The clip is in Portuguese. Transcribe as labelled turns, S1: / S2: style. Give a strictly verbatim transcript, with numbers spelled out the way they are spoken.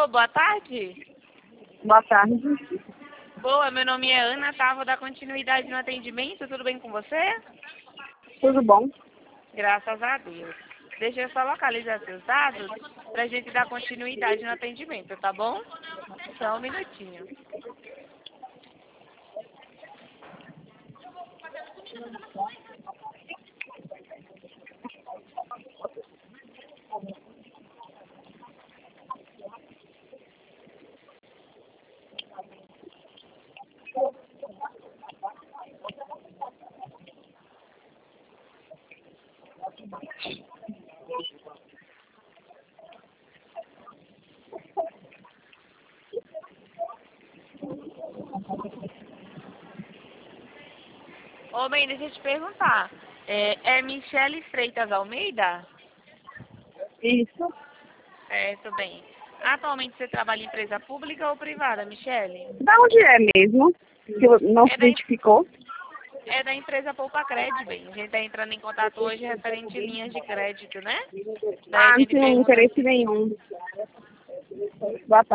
S1: boa tarde.
S2: Boa tarde.
S1: Boa, meu nome é Ana, tá? Vou dar continuidade no atendimento. Tudo bem com você?
S2: Tudo bom?
S1: Graças a Deus. Deixa eu só localizar seus dados pra gente dar continuidade no atendimento, tá bom? Só um minutinho. Ô, bem, deixa eu te perguntar. É, é Michele Freitas Almeida?
S2: Isso.
S1: É, tudo bem. Atualmente você trabalha em empresa pública ou privada, Michele?
S2: Da onde é mesmo? Que não se
S1: É da,
S2: identificou?
S1: é da empresa Poupa Crédito, bem. A gente está entrando em contato hoje referente a linhas de crédito, né? Daí
S2: Ah,
S1: a
S2: não
S1: gente
S2: tenho
S1: pergunta
S2: interesse
S1: se...
S2: nenhum. Boa tarde.